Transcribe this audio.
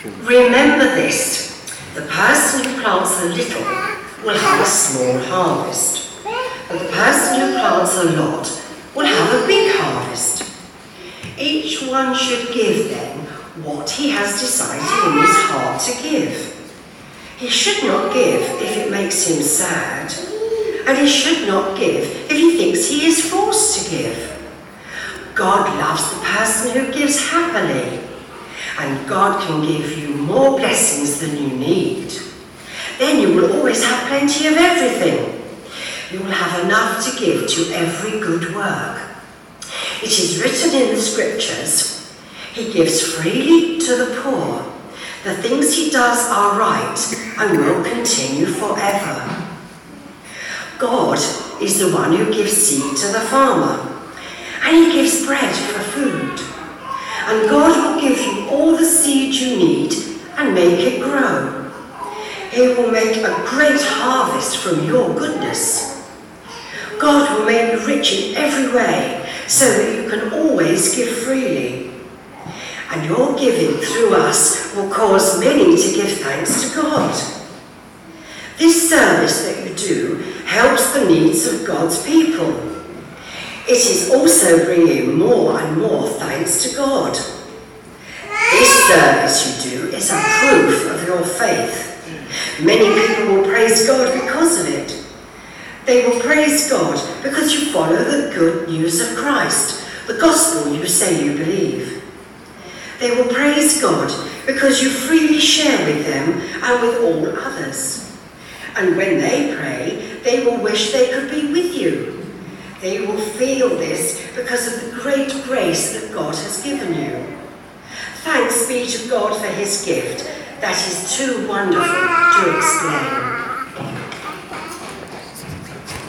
Remember this, the person who plants a little will have a small harvest, but the person who plants a lot will have a big harvest. Each one should give then what he has decided in his heart to give. He should not give if it makes him sad, and he should not give if he thinks he is forced to give. God loves the person who gives happily, and God can give you more blessings than you need. Then you will always have plenty of everything. You will have enough to give to every good work. It is written in the scriptures, he gives freely to the poor. The things he does are right and will continue forever. God is the one who gives seed to the farmer, and he gives bread for food. And God will give you all the seed you need and make it grow. He will make a great harvest from your goodness. God will make you rich in every way so that you can always give freely. And your giving through us will cause many to give thanks to God. This service that you do helps the needs of God's people. It is also bringing more and more thanks to God. This service you do is a proof of your faith. Many people will praise God because of it. They will praise God because you follow the good news of Christ, the gospel you say you believe. They will praise God because you freely share with them and with all others. And when they pray, they will wish they could be with you. They will feel this because of the great grace that God has given you. Thanks be to God for his gift that is too wonderful to explain.